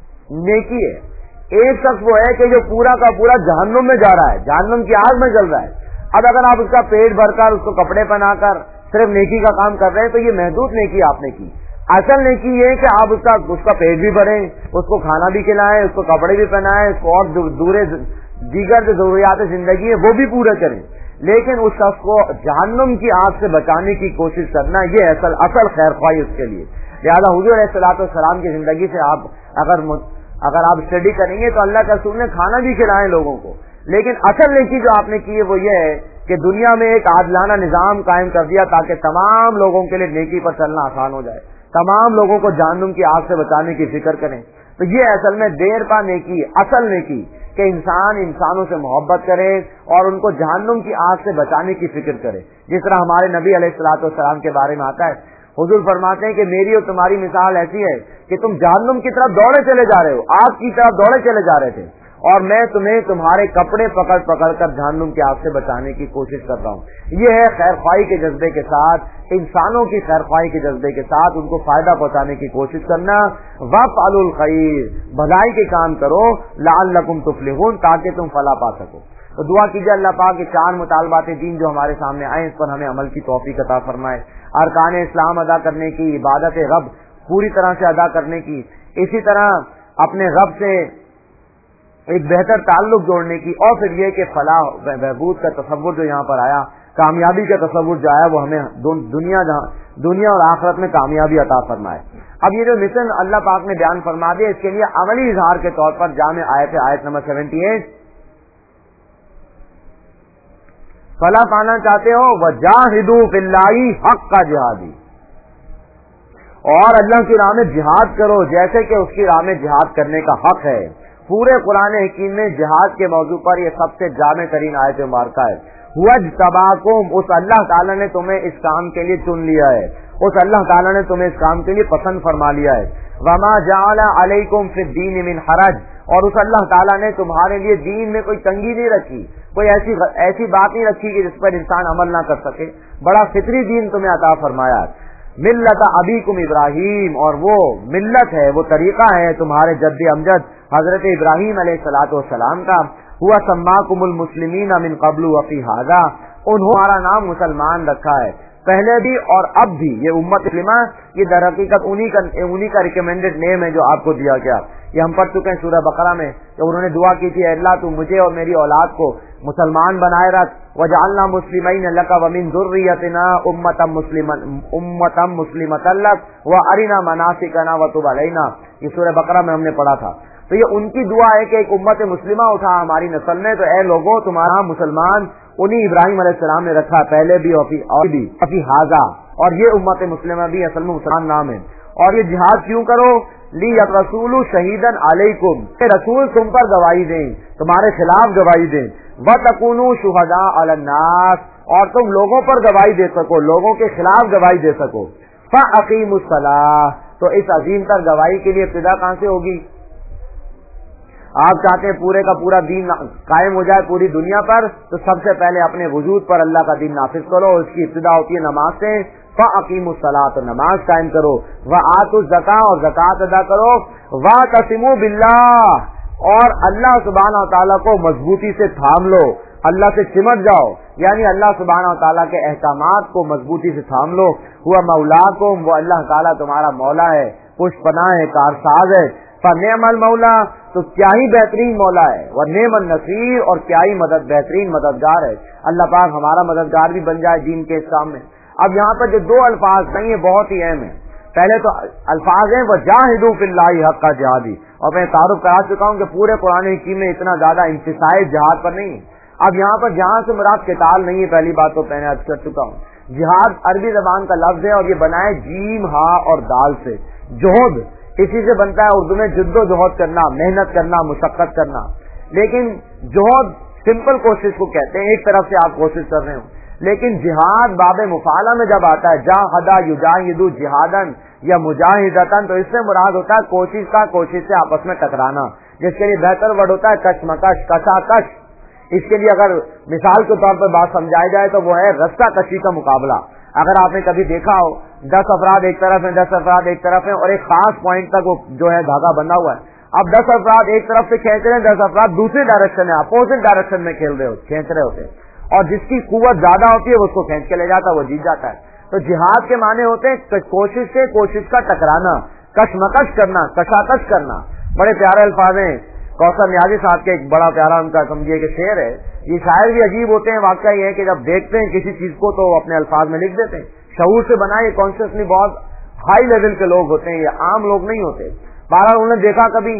نیکی ہے. ایک شخص وہ ہے کہ جو پورا کا پورا جہنم میں جا رہا ہے, جہنم کی آگ میں جل رہا ہے. اب اگر آپ اس کا پیٹ بھر کر, اس کو کپڑے پہنا کر صرف نیکی کا کام کر رہے ہیں تو یہ محدود نیکی آپ نے کی. اصل نیکی یہ کہ آپ اس کا اس کا پیٹ بھی بھریں, اس کو کھانا بھی کھلائیں, اس کو کپڑے بھی پہنائیں, اس کو اور دورے دیگر جو ضروریات زندگی ہے وہ بھی پورے کریں. لیکن اس شخص کو جہنم کی آگ سے بچانے کی کوشش کرنا, یہ اصل اصل خیر خواہی اس کے لیے. لہٰذا حضور علیہ الصلوۃ والسلام کی زندگی سے آپ اگر اگر آپ اسٹڈی کریں گے تو اللہ کے رسول نے کھانا بھی کھلائے لوگوں کو. لیکن اصل نیکی جو آپ نے کی ہے وہ یہ ہے کہ دنیا میں ایک عادلانہ نظام قائم کر دیا تاکہ تمام لوگوں کے لیے نیکی پر چلنا آسان ہو جائے, تمام لوگوں کو جہنم کی آگ سے بچانے کی فکر کریں. تو یہ اصل میں دیر پا نیکی, اصل نیکی کہ انسان انسانوں سے محبت کرے اور ان کو جہنم کی آگ سے بچانے کی فکر کرے. جس طرح ہمارے نبی علیہ الصلوۃ والسلام کے بارے میں آتا ہے, حضور فرماتے ہیں کہ میری اور تمہاری مثال ایسی ہے کہ تم جہنم کی طرف دوڑے چلے جا رہے ہو, آگ کی طرف دوڑے چلے جا رہے تھے, اور میں تمہیں تمہارے کپڑے پکڑ پکڑ کر جہنم کی آگ سے بچانے کی کوشش کر رہا ہوں. یہ ہے خیر خواہی کے جذبے کے ساتھ, انسانوں کی خیر خواہی کے جذبے کے ساتھ ان کو فائدہ پہنچانے کی کوشش کرنا. وَافْعَلُوا الْخَيْرَ, بھلائی کے کام کرو, لَعَلَّكُمْ تُفْلِحُونَ, تاکہ تم فلاح پا سکو. تو دعا کیجیے اللہ پاک کے چار مطالبات دین جو ہمارے سامنے آئے اس پر ہمیں عمل کی توفیق عطا فرمائے. ارکان اسلام ادا کرنے کی, عبادت رب پوری طرح سے ادا کرنے کی, اسی طرح اپنے رب سے ایک بہتر تعلق جوڑنے کی, اور پھر یہ کہ فلاح بہبود کا تصور جو یہاں پر آیا, کامیابی کا تصور جو آیا وہ ہمیں دنیا دنیا اور آخرت میں کامیابی عطا فرمائے. اب یہ جو مشن اللہ پاک نے بیان فرما دیا, اس کے لیے عملی اظہار کے طور پر جامع آیت ہے, آیت نمبر سیونٹی ایٹ. فلاح پانا چاہتے ہو وجاہدوا فی اللہ حق کا جہادی, اور اللہ کی راہ میں جہاد کرو جیسے کہ اس کی راہ میں جہاد کرنے کا حق ہے. پورے قرآن حکیم میں جہاد کے موضوع پر یہ سب سے جامع ترین آیت مبارکہ ہے. वज्तबाकुम, उस अल्लाह ताला ने तुम्हें इस काम के लिए चुन लिया है, उस अल्लाह ताला ने तुम्हें इस काम के लिए पसंद फरमा लिया है। वमा जअला अलैकुम फिद्दीन मिन हरज, और उस अल्लाह ताला ने तुम्हारे लिए दीन में कोई तंगी नहीं रखी, कोई ऐसी ऐसी बात नहीं रखी कि जिस पर इंसान अमल ना कर सके। बड़ा फितरी दीन तुम्हें अता फरमाया। मिल्लत अबीकुम इब्राहिम, और वो मिल्लत है, वो तरीका है तुम्हारे जद्द अमजद हजरत इब्राहिम अलैहिस्सलातु वस्सलाम का। हुआ सम्माकुमुल मुस्लिमीन मिन क़ब्लु व फी हाज़ा, उन्होंने हमारा नाम मुसलमान रखा है पहले भी और अब भी। ये उम्मत मुस्लिमा, ये दर हकीकत उन्हीं का उन्हीं का रिकमेंडेड नेम है जो आपको दिया गया। ये हम पढ़ चुके हैं सूरह बकरा में, तो उन्होंने दुआ की थी, अल्लाह तू मुझे और मेरी औलाद को मुसलमान बनाए रख, वजअलना मुस्लिमीन लक व मिन ज़ुर्रियतिना उम्मतम मुस्लिमन उम्मतम मुस्लिमतन लक व अरिना मनासिकना व तुब अलैना। ये सूरह बकरा में हमने पढ़ा था। तो ये उनकी दुआ है कि एक उम्मत मुस्लिमा उठा हमारी नस्ल ने, तो ए लोगों तुम्हारा मुसलमान उन्हीं इब्राहिम अलैहिस्सलाम ने रखा पहले भी और भी अफी हाजा, और ये उम्मत मुस्लिमा भी असल में मुसलमान नाम है। और ये जिहाद क्यों करो? ली रसूलु शहीदन अलैकुम, रसूल तुम पर गवाही दें, तुम्हारे खिलाफ गवाही दें। व तकूनु शुहदा अलन्नास, और तुम लोगों पर गवाही दे सको, लोगों के खिलाफ गवाही दे सको। फ़अक़ीमुस सलाह, तो इस अजीम तर गवाही के लिए इब्तिदा कहाँ से होगी? आप चाहते हैं पूरे का पूरा दीन कायम हो जाए पूरी दुनिया पर, तो सबसे पहले अपने वजूद पर अल्लाह का दीन नाफिज करो। इसकी इब्तिदा होती है नमाज से। फ़अक़ीमुस सलाह, तो नमाज कायम करो। व आतुज़ ज़का, और ज़कात अदा करो। व तसिमू बिल्लाह, और अल्लाह सुब्हानहू व तआला को मजबूती से थाम लो, अल्लाह से चिमट जाओ, यानी अल्लाह सुब्हानहू व तआला के अहकामात को मजबूती से थाम लो। हुआ मौलाकुम, वो अल्लाह ताला तुम्हारा मौला है, पुष्पनाह है, कारसाज है। फनेमल मौला, तो क्या ही बेहतरीन मौला है। व नेमन नसीर, और क्या ही मदद बेहतरीन मददगार है। अल्लाह पाक हमारा मददगार भी बन जाए दीन के इस काम में। अब यहाँ पर जो दो अल्फाज नहीं है बहुत ही अहम है। पहले तो अल्फाज है वजाहिदू फिल्लाहि हक्का जिहादी, और मैं तारुफ करा चुका हूँ कि पूरे कुरान हकीम में इतना ज्यादा इंतसाए जिहाद पर नहीं है। अब यहाँ पर जहाँ से मुराद किताल नहीं है, पहली बात तो मैंने अर्ज कर चुका हूँ। जिहाद अरबी जबान का लफ्ज है, और ये बनाए जीम हा और दाल से। जोहद इसी से बनता है, उर्दू में जिद्दोजहद करना, मेहनत करना, मुशक्कत करना। लेकिन जोहद सिंपल कोशिश को कहते हैं, एक तरफ से आप कोशिश कर रहे हो। लेकिन जिहाद बाबे मुफाला में जब आता है, जाहदा युजाहिदु जिहादन या मुजाहिदतन, तो इससे मुराद होता है कोशिश का कोशिश से आपस में टकराना, जिसके लिए बेहतर वर्ड होता है कशमकश, कशाकश। इसके लिए अगर मिसाल के तौर पर बात समझाई जाए तो वो है रस्सा कशी का मुकाबला। अगर आपने कभी देखा हो, दस अफराद एक तरफ है, दस अफराद एक तरफ है, और एक खास पॉइंट तक वो जो है धागा बंधा हुआ है। अब दस अफराद एक तरफ से खींच रहे हैं, दस अफराद दूसरी डायरेक्शन में, अपोजिट डायरेक्शन में खेल रहे हो खींच रहे होते हैं, और जिसकी कुव्वत ज्यादा होती है वो उसको खींच के ले जाता है, वो जीत जाता है। तो जिहाद के माने होते हैं कोशिश से कोशिश का टकराना, कशमकश करना, कशाकश करना। बड़े प्यारे अल्फाज हैं। कौसर न्याजी साहब के एक बड़ा प्यारा उनका समझिए कि शेर है। ये शायर भी अजीब होते हैं। वाकया ये है कि जब देखते हैं किसी चीज को तो अपने अल्फाज में लिख देते हैं। शऊर से बनाए, कॉन्शियसली बहुत हाई लेवल के लोग होते हैं, ये आम लोग नहीं होते। बारह उन्होंने देखा कभी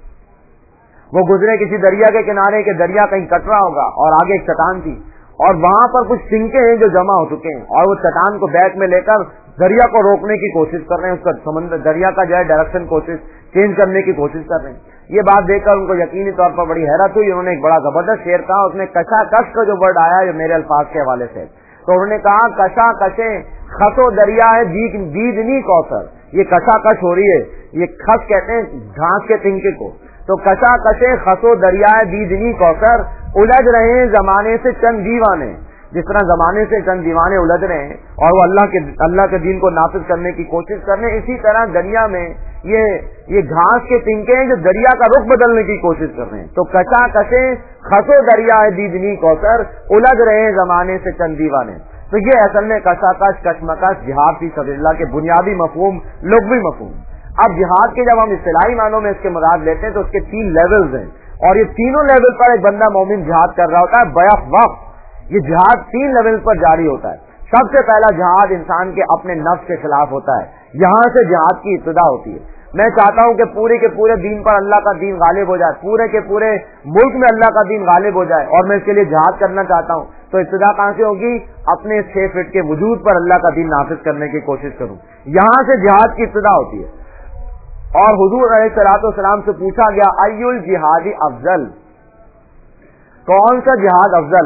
वो गुजरे किसी दरिया के किनारे के, दरिया कहीं कट रहा होगा और आगे एक चट्टान थी, और वहां पर कुछ तिनके हैं जो जमा हो चुके हैं, और वो चट्टान को बैक में लेकर दरिया को रोकने की कोशिश कर रहे हैं, उसका समंदर दरिया का जो है डायरेक्शन कोशिश चेंज करने की कोशिश कर रहे हैं। ये बात देखकर उनको यकीनी तौर पर बड़ी हैरत हुई। उन्होंने एक बड़ा जबरदस्त शेर कहा, उसमें कशाकश का जो वर्ड आया जो मेरे अल्फाज के हवाले से, तो उन्होंने कहा कशा कशे खसो दरिया है दीदनी कौसर। ये कशाकश हो रही है, ये खस कहते हैं घास के तिनके को। तो कशा कशे खसो दरिया है दीदनी कौसर, उलझ रहे हैं जमाने से चंद दीवाने। जिस तरह जमाने से चंद दीवाने उलझ रहे हैं और वो अल्लाह के अल्लाह के दीन को नाफिज करने की कोशिश कर रहे हैं, इसी तरह दरिया में ये ये घास के तिनके हैं जो दरिया का रुख बदलने की कोशिश कर रहे हैं। तो कशा कशे खसो दरिया है दीदनी कौसर, उलझ रहे हैं जमाने से चंद दीवाने। तो ये असल में कशाकश, कशमकश जिहाद फी सबिलिल्लाह के बुनियादी मफहूम, लुग़वी मफहूम। अब जिहाद के जब हम इस्तिलाही मानों में इसके मुराद लेते हैं तो उसके तीन लेवल्स हैं, और ये तीनों लेवल पर एक बंदा मोमिन जिहाद कर रहा होता है बैफ वक्त। ये जिहाद तीन लेवल पर जारी होता है। सबसे पहला जिहाद इंसान के अपने नफ्स के खिलाफ होता है, यहाँ से जिहाद की इब्तिदा होती है। मैं चाहता हूँ कि पूरे के पूरे दीन पर अल्लाह का दीन गालिब हो जाए, पूरे के पूरे मुल्क में अल्लाह का दीन गालिब हो जाए, और मैं इसके लिए जिहाद करना चाहता हूँ। तो इब्तिदा कहाँ से होगी? अपने छह फीट के वजूद पर अल्लाह का दीन नाफिज करने की कोशिश करूँ, यहाँ से जिहाद की इब्तिदा होती है। और हुजूर अलैहिस्सलाम से पूछा गया अय्युल जिहादी अफजल, कौन सा जिहाद अफजल है?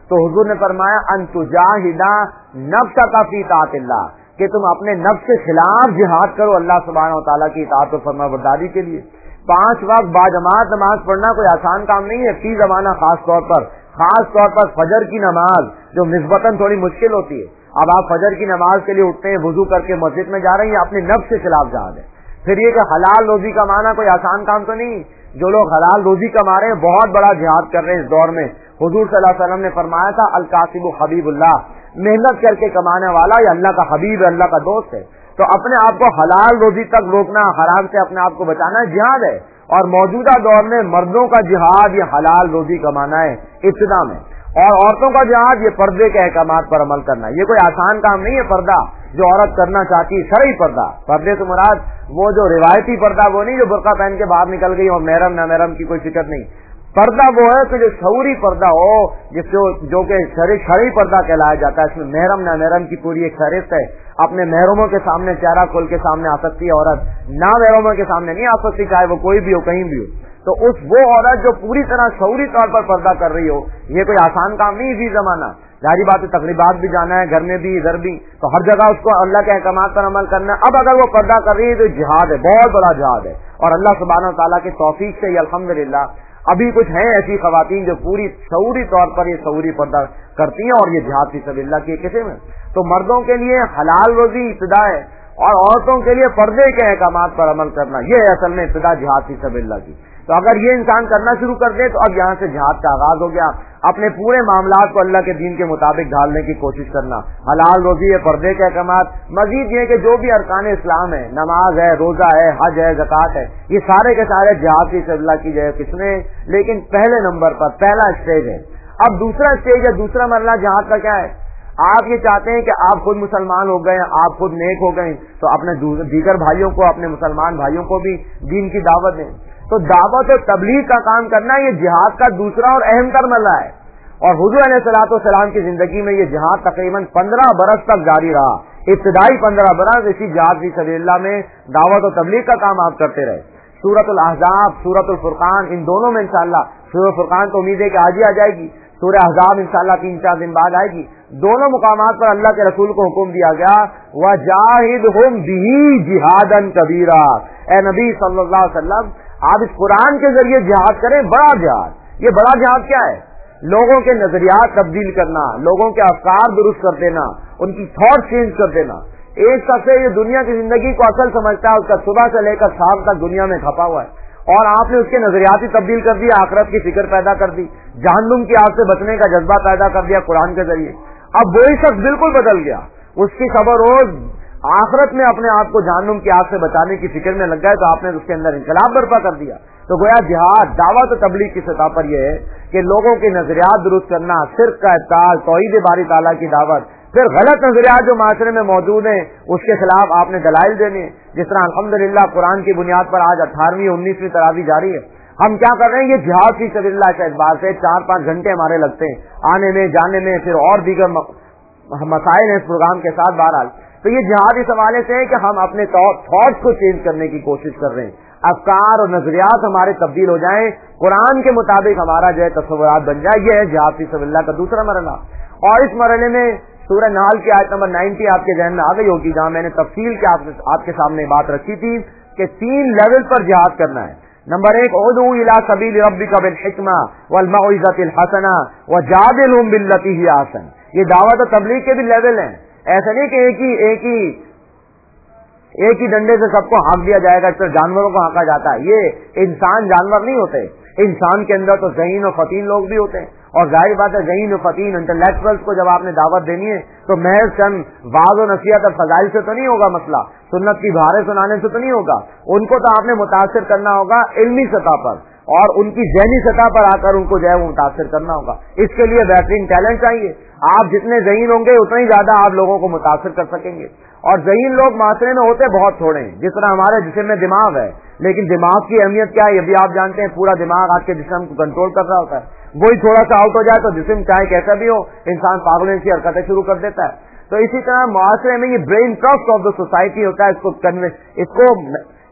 تو حضور نے فرمایا ان تجاہدا نفسک فی طاعت اللہ، کہ تم اپنے نفس کے خلاف جہاد کرو اللہ سبحانہ و تعالیٰ کی اطاعت و فرما برداری کے لیے۔ پانچ وقت باجماعت نماز پڑھنا کوئی آسان کام نہیں ہے، فی زمانہ خاص طور پر خاص طور پر فجر کی نماز جو نسبتاً تھوڑی مشکل ہوتی ہے۔ اب آپ فجر کی نماز کے لیے اٹھتے ہیں، وضو کر کے مسجد میں جا رہے ہیں، یہ اپنے نفس کے خلاف جہاد ہے۔ پھر یہ کہ حلال روزی کمانا کوئی آسان کام تو نہیں، جو لوگ حلال روزی کما رہے ہیں بہت بڑا جہاد کر رہے ہیں اس دور میں۔ حضور صلی اللہ علیہ وسلم نے فرمایا تھا الکاسب حبیب اللہ، محنت کر کے کمانے والا یہ اللہ کا حبیب ہے، اللہ کا دوست ہے۔ تو اپنے آپ کو حلال روزی تک روکنا، حرام سے اپنے آپ کو بچانا جہاد ہے، اور موجودہ دور میں مردوں کا جہاد یہ حلال روزی کمانا ہے ابتدا میں، اور عورتوں کا جہاد یہ پردے کے احکامات پر عمل کرنا ہے۔ یہ کوئی آسان کام نہیں ہے پردہ جو عورت کرنا چاہتی ہے، شرعی پردہ۔ پردے سے مراد وہ جو روایتی پردہ وہ نہیں جو برقع پہن کے باہر نکل گئی اور محرم نہ محرم کی کوئی فکر نہیں۔ پردہ وہ ہے کہ جو شعوری پردہ ہو، جس کو جو کہ شرعی پردہ کہلایا جاتا ہے، اس میں محرم نہ محرم کی پوری ایک فہرست ہے۔ اپنے محرموں کے سامنے چہرہ کھول کے سامنے آ سکتی ہے عورت، نہ محرموں کے سامنے نہیں آ سکتی، چاہے وہ کوئی بھی ہو، کہیں بھی ہو۔ تو اس وہ عورت جو پوری طرح شعوری طور پر پردہ کر رہی ہو، یہ کوئی آسان کام نہیں اسی زمانہ۔ ظاہری بات ہے تقریبات بھی جانا ہے، گھر میں بھی ادھر بھی، تو ہر جگہ اس کو اللہ کے احکامات پر عمل کرنا ہے۔ اب اگر وہ پردہ کر رہی ہے تو جہاد ہے، بہت بڑا جہاد ہے، اور اللہ سبحانہ و تعالیٰ کی توفیق سے یہ الحمدللہ ابھی کچھ ہیں ایسی خواتین جو پوری شعوری طور پر یہ شعوری پردہ کرتی ہیں، اور یہ جہاد فی سبیل اللہ کی ایک قسم ہے۔ تو مردوں کے لیے حلال روزی ابتدا ہے، اور عورتوں کے لیے پردے کے احکامات پر عمل کرنا یہ ہے اصل میں ابتدا جہاد فی سبیل اللہ کی۔ تو اگر یہ انسان کرنا شروع کر دے تو اب یہاں سے جہاد کا آغاز ہو گیا، اپنے پورے معاملات کو اللہ کے دین کے مطابق ڈھالنے کی کوشش کرنا، حلال روزی ہے، پردے کے احکامات، مزید یہ کہ جو بھی ارکان اسلام ہے، نماز ہے، روزہ ہے، حج ہے، زکوٰۃ ہے، یہ سارے کے سارے جہاد فی سبیل اللہ کی جو ہے قسمیں، لیکن پہلے نمبر پر پہلا اسٹیج ہے۔ اب دوسرا اسٹیج ہے، دوسرا مرحلہ جہاد کا کیا ہے؟ آپ یہ چاہتے ہیں کہ آپ خود مسلمان ہو گئے، آپ خود نیک ہو گئے، تو اپنے دیگر بھائیوں کو، اپنے مسلمان بھائیوں کو بھی دین کی دعوت دیں۔ تو دعوت و تبلیغ کا کام کرنا یہ جہاد کا دوسرا اور اہم تر مرحلہ ہے، اور حضور علیہ الصلوۃ والسلام کی زندگی میں یہ جہاد تقریباً پندرہ برس تک جاری رہا۔ ابتدائی پندرہ برس اسی جہاد فی سبیل اللہ میں دعوت و تبلیغ کا کام آپ کرتے رہے۔ سورۃ الاحزاب، سورۃ الفرقان، ان دونوں میں انشاءاللہ، سورۃ الفرقان تو امید ہے کہ آج ہی آ جائے گی، سورہ احزاب انشاءاللہ تین چار دن بعد آئے گی۔ دونوں مقامات پر اللہ کے رسول کو حکم دیا گیا وَجَاهِدْهُمْ بِهِ جِهَادًا كَبِيرًا، اے نبی صلی اللہ علیہ وسلم آپ اس قرآن کے ذریعے جہاد کریں، بڑا جہاد۔ یہ بڑا جہاد کیا ہے؟ لوگوں کے نظریات تبدیل کرنا، لوگوں کے افکار درست کر دینا، ان کی تھاٹ چینج کر دینا۔ ایک شخص یہ دنیا کی زندگی کو اصل سمجھتا ہے، اس کا صبح سے لے کر شام تک دنیا میں کھپا ہوا ہے، اور آپ نے اس کے نظریات ہی تبدیل کر دیا، آخرت کی فکر پیدا کر دی، جہنم کی آگ سے بچنے کا جذبہ پیدا کر دیا قرآن کے ذریعے۔ اب وہی شخص بالکل بدل گیا، اس کی خبر روز آخرت میں اپنے آپ کو جہنم کی آگ سے بچانے کی فکر میں لگ گئے، تو آپ نے اس کے اندر انقلاب برپا کر دیا۔ تو گویا جہاد دعوت و تبلیغ کی سطح پر یہ ہے کہ لوگوں کے نظریات درست کرنا، شرک کا ابطال، توحید باری تعالیٰ کی دعوت، پھر غلط نظریات جو معاشرے میں موجود ہیں اس کے خلاف آپ نے دلائل دینے، جس طرح الحمدللہ قرآن کی بنیاد پر آج اٹھارہویں انیسویں تراویح جاری ہے۔ ہم کیا کر رہے ہیں؟ یہ جہاد فی سبیل اللہ کے اعتبار سے چار پانچ گھنٹے ہمارے لگتے ہیں آنے میں جانے میں، پھر اور دیگر مسائل ہیں اس پروگرام کے ساتھ۔ بہرحال تو یہ جہاد اس حوالے سے ہے کہ ہم اپنے تھاٹس کو چینج کرنے کی کوشش کر رہے ہیں، افکار اور نظریات ہمارے تبدیل ہو جائیں، قرآن کے مطابق ہمارا جو ہے تصورات بن جائے۔ یہ ہے جہاد فی سبیل اللہ کا دوسرا مرحلہ۔ اور اس مرحلے میں سورہ نحل کی آیت نمبر نائنٹی آپ کے ذہن میں آ گئی ہوگی، جہاں میں نے تفصیل کے آپ کے سامنے بات رکھی تھی کہ تین لیول پر جہاد کرنا ہے۔ نمبر ایک ادعو الی سبیل ربک بالحکمہ والموعظۃ الحسنہ وجادلہم باللتی ہی احسن۔ یہ دعوت و تبلیغ کے بھی لیول ہیں، ایسا نہیں کہ ایک ہی ایک ہی ایک ہی ڈنڈے سے سب کو ہانک دیا جائے گا، اس طرح جانوروں کو ہانکا جاتا ہے۔ یہ انسان جانور نہیں ہوتے، انسان کے اندر تو ذہین و فتین لوگ بھی ہوتے ہیں، اور ظاہر بات ہے ذہین و فتین انٹلیکچوئلس کو جب آپ نے دعوت دینی ہے تو محض چند واعظ و نصیحت اور فضائل سے تو نہیں ہوگا مسئلہ، سنت کی بہاریں سنانے سے تو نہیں ہوگا، ان کو تو آپ نے متاثر کرنا ہوگا علمی سطح پر، اور ان کی ذہنی سطح پر آ کر ان کو جو ہے وہ متاثر کرنا ہوگا۔ اس کے لیے بہترین ٹیلنٹ چاہیے۔ آپ جتنے ذہین ہوں گے اتنا ہی زیادہ آپ لوگوں کو متاثر کر سکیں گے، اور ذہین لوگ معاشرے میں ہوتے بہت تھوڑے ہیں۔ جس طرح ہمارے جسم میں دماغ ہے، لیکن دماغ کی اہمیت کیا ہے یہ بھی آپ جانتے ہیں، پورا دماغ آپ کے جسم کو کنٹرول کر رہا ہوتا ہے، وہی تھوڑا سا آؤٹ ہو جائے تو جسم چاہے کیسا بھی ہو انسان پاگلوں کی حرکتیں شروع کر دیتا ہے۔ تو اسی طرح معاشرے میں یہ brain trust of the society ہوتا ہے، اس کو اس کو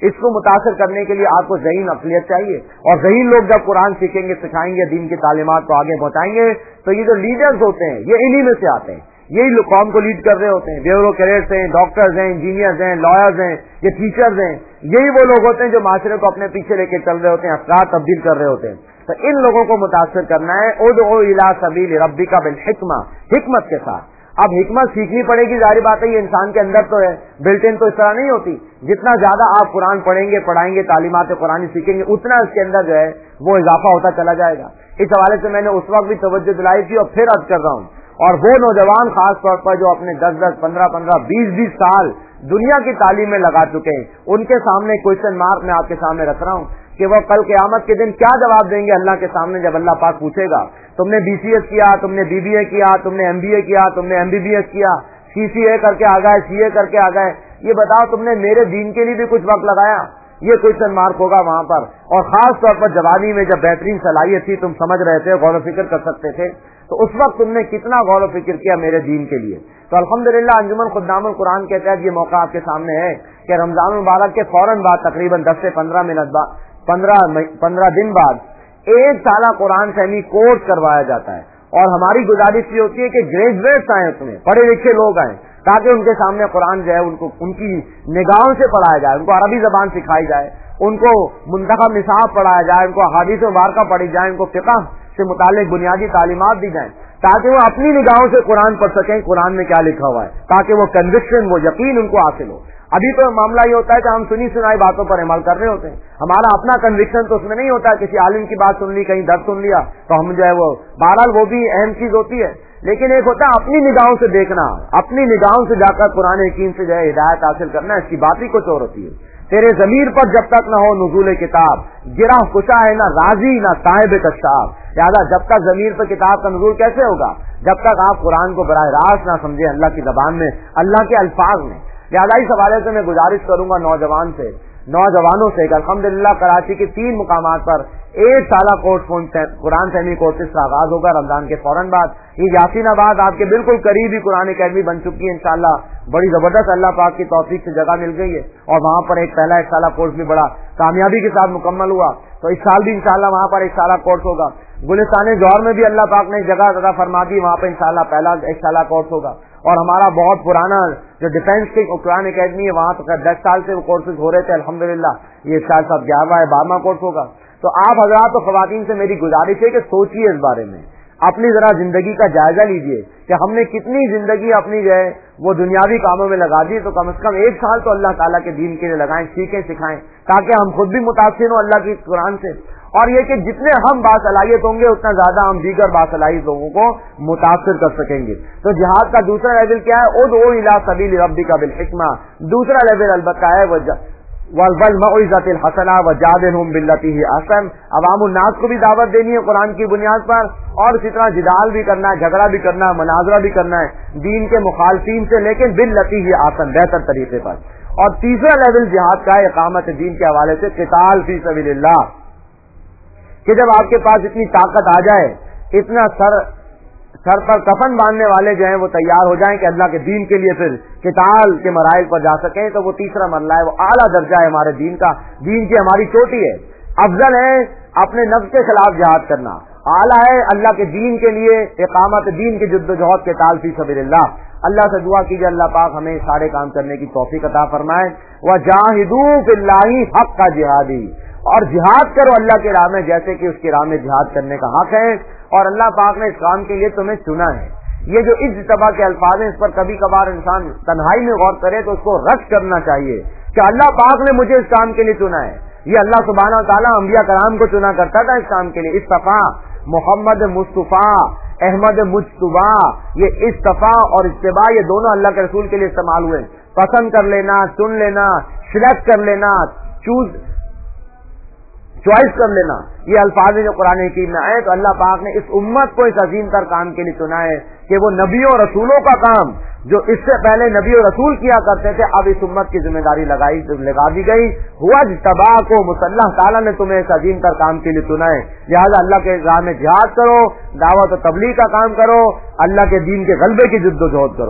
اس کو متاثر کرنے کے لیے آپ کو ذہین اقلیت چاہیے، اور ذہین لوگ جب قرآن سیکھیں گے، سکھائیں گے، دین کی تعلیمات کو آگے پہنچائیں گے، تو یہ جو لیڈرز ہوتے ہیں یہ انہی میں سے آتے ہیں، یہی لوگ قوم کو لیڈ کر رہے ہوتے ہیں، بیوروکریٹس ہیں، ڈاکٹرز ہیں، انجینئرز ہیں، لائرز ہیں، یہ ٹیچرز ہیں، یہی وہ لوگ ہوتے ہیں جو معاشرے کو اپنے پیچھے لے کے چل رہے ہوتے ہیں، افکار تبدیل کر رہے ہوتے ہیں۔ تو ان لوگوں کو متاثر کرنا ہے، ادعو الی سبیل ربک بالحکمہ، حکمت کے ساتھ۔ اب حکمت سیکھنی پڑے گی، ظاہر بات ہے یہ انسان کے اندر تو ہے، بلٹ ان تو اس طرح نہیں ہوتی۔ جتنا زیادہ آپ قرآن پڑھیں گے، پڑھائیں گے، تعلیمات قرآن سیکھیں گے، اتنا اس کے اندر جو ہے وہ اضافہ ہوتا چلا جائے گا۔ اس حوالے سے میں نے اس وقت بھی توجہ دلائی تھی اور پھر عرض کر رہا ہوں، اور وہ نوجوان خاص طور پر جو اپنے دس دس پندرہ پندرہ بیس بیس سال دنیا کی تعلیم میں لگا چکے ہیں، ان کے سامنے کوشچن مارک میں آپ کے سامنے رکھ رہا ہوں کہ وہ کل قیامت کے دن کیا جواب دیں گے اللہ کے سامنے، جب اللہ پاک پوچھے گا تم نے بی سی ایس کیا، تم نے بی بی اے کیا، تم نے ایم بی اے کیا، تم نے ایم بی بی ایس کیا، سی سی اے کر کے آ گئے، سی اے کر کے آ گئے، یہ بتاؤ تم نے میرے دین کے لیے بھی کچھ وقت لگایا؟ یہ کوشچن مارک ہوگا وہاں پر۔ اور خاص طور پر جوانی میں جب بہترین صلاحیت تھی، تم سمجھ رہے تھے، غور و فکر کر سکتے تھے، تو اس وقت تم نے کتنا غور و فکر کیا میرے دین کے لیے۔ تو الحمدللہ انجمن خدام القرآن کے تحت یہ موقع آپ کے سامنے ہے کہ رمضان المبارک کے فوراً بعد تقریباً دس سے پندرہ منٹ بعد پندرہ پندرہ دن بعد ایک سالہ قرآن فہمی کورس کروایا جاتا ہے، اور ہماری گزارش یہ ہوتی ہے کہ گریجویٹس آئیں، اس میں پڑھے لکھے لوگ آئیں، تاکہ ان کے سامنے قرآن جو ہے ان کو ان کی نگاہوں سے پڑھایا جائے، ان کو عربی زبان سکھائی جائے، ان کو منتخب نصاب پڑھایا جائے، ان کو احادیث مبارکہ پڑھی جائے، ان کو فقہ سے متعلق بنیادی تعلیمات دی جائیں، تاکہ وہ اپنی نگاہوں سے قرآن پڑھ سکیں، قرآن میں کیا لکھا ہوا ہے، تاکہ وہ کنوکشن، وہ یقین ان کو حاصل ہو۔ ابھی تو معاملہ یہ ہوتا ہے کہ ہم سنی سنائی باتوں پر عمل کر رہے ہوتے ہیں، ہمارا اپنا کنوکشن تو اس میں نہیں ہوتا ہے، کسی عالم کی بات سن لی، کہیں درس سن لیا تو ہم جو ہے وہ، بہرحال وہ بھی اہم چیز ہوتی ہے، لیکن ایک ہوتا ہے اپنی نگاہوں سے دیکھنا، اپنی نگاہوں سے جا کر قرآن حکیم سے جو ہے ہدایت حاصل کرنا، اس کی بات ہی کچھ اور ہوتی ہے۔ تیرے ضمیر پر جب تک نہ ہو نزول کتاب، گرہ کشا ہے نہ راضی نہ صاحب کشاف، لہٰذا جب تک ضمیر پر کتاب کا نزول کیسے ہوگا؟ جب تک آپ قرآن کو براہ راست نہ سمجھیں اللہ کی زبان میں، اللہ کے الفاظ میں۔ لہٰذا اس حوالے سے میں گزارش کروں گا نوجوان سے نوجوانوں سے کہ الحمدللہ کراچی کے تین مقامات پر ایک سالہ کورس قرآن فہمی کورسز کا آغاز ہوگا رمضان کے فوراً بعد۔ یہ یاسین آباد آپ کے بالکل قریب ہی قرآن اکیڈمی بن چکی ہے، انشاءاللہ بڑی زبردست اللہ پاک کی توفیق سے جگہ مل گئی ہے، اور وہاں پر ایک پہلا ایک سالہ کورس بھی بڑا کامیابی کے ساتھ مکمل ہوا، تو اس سال بھی انشاءاللہ وہاں پر ایک سالہ کورس ہوگا۔ گلستان جوہر میں بھی اللہ پاک نے جگہ عطا فرما دی، وہاں پہ انشاءاللہ پہلا ایک سالہ کورس ہوگا، اور ہمارا بہت پرانا جو ڈیفینس کی قرآن اکیڈمی ہے وہاں تو دس سال سے وہ کورسز ہو رہے تھے، الحمدللہ یہ شاید صاحب گیارہواں ہے بارہواں کورس ہوگا۔ تو آپ حضرات و خواتین سے میری گزارش ہے کہ سوچیے اس بارے میں، اپنی ذرا زندگی کا جائزہ لیجئے کہ ہم نے کتنی زندگی اپنی جو ہے وہ دنیاوی کاموں میں لگا دی، تو کم از کم ایک سال تو اللہ تعالیٰ کے دین کے لیے لگائیں، سیکھیں سکھائیں، تاکہ ہم خود بھی متاثر ہوں اللہ کی قرآن سے، اور یہ کہ جتنے ہم باصلاحیت ہوں گے اتنا زیادہ ہم دیگر باصلاحیت لوگوں کو متاثر کر سکیں گے۔ تو جہاد کا دوسرا لیول کیا ہے؟ ادعو الی سبیل ربک بالحکمہ، دوسرا لیول البتہ ہے وہ والموعظۃ الحسنہ وجادلھم باللتی ہی احسن، عوام الناس کو بھی دعوت دینی ہے قرآن کی بنیاد پر، اور اسی طرح جدال بھی کرنا ہے، جھگڑا بھی کرنا ہے، مناظرہ بھی کرنا ہے دین کے مخالفین سے، لیکن باللتی ہی احسن، بہتر طریقے پر۔ اور تیسرا لیول جہاد کا ہے اقامت دین کے حوالے سے قتال فی سبیل اللہ، کہ جب آپ کے پاس اتنی طاقت آ جائے، اتنا سر سر پر کفن باندھنے والے جو ہیں وہ تیار ہو جائیں کہ اللہ کے دین کے لیے پھر قتال کے مراحل پر جا سکیں، تو وہ تیسرا مرحلہ ہے، وہ اعلیٰ درجہ ہے ہمارے دین کا، دین کی ہماری چوٹی ہے۔ افضل ہے اپنے نفس کے خلاف جہاد کرنا، اعلیٰ ہے اللہ کے دین کے لیے اقامت دین کی جد و جہد قتال فی سبیل اللہ۔ اللہ سے دعا کیجیے اللہ پاک ہمیں سارے کام کرنے کی توفیق عطا فرمائے۔ وجاہدوا فی اللہ حق جہادی، اور جہاد کرو اللہ کی راہ میں جیسے کہ اس کی راہ میں جہاد کرنے کا حق ہے، اور اللہ پاک نے اس کام کے لیے تمہیں چنا ہے۔ یہ جو اجتبا کے الفاظ ہیں، اس پر کبھی کبھار انسان تنہائی میں غور کرے تو اس کو رشک کرنا چاہیے کہ اللہ پاک نے مجھے اس کام کے لیے چنا ہے۔ یہ اللہ سبحانہ و تعالیٰ انبیاء کرام کو چنا کرتا تھا اس کام کے لیے۔ اصطفیٰ، محمد مصطفیٰ، احمد مجتبیٰ، یہ اصطفیٰ اور اتباع یہ دونوں اللہ کے رسول کے لیے استعمال ہوئے، پسند کر لینا، چن لینا، سلیکٹ کر لینا، چوز چوائس کر لینا، یہ الفاظ جو قرآن حکیم میں آئے، تو اللہ پاک نے اس امت کو اس عظیم تر کام کے لیے چنا ہے کہ وہ نبیوں اور رسولوں کا کام جو اس سے پہلے نبی اور رسول کیا کرتے تھے، اب اس امت کی ذمہ داری لگائی لگا دی گئی۔ ہوا اجتباء کو مسلح تعالیٰ نے تمہیں اس عظیم تر کام کے لیے چنا ہے، لہٰذا اللہ کے راہ میں جہاد کرو، دعوت و تبلیغ کا کام کرو، اللہ کے دین کے غلبے کی جد و جہد کرو۔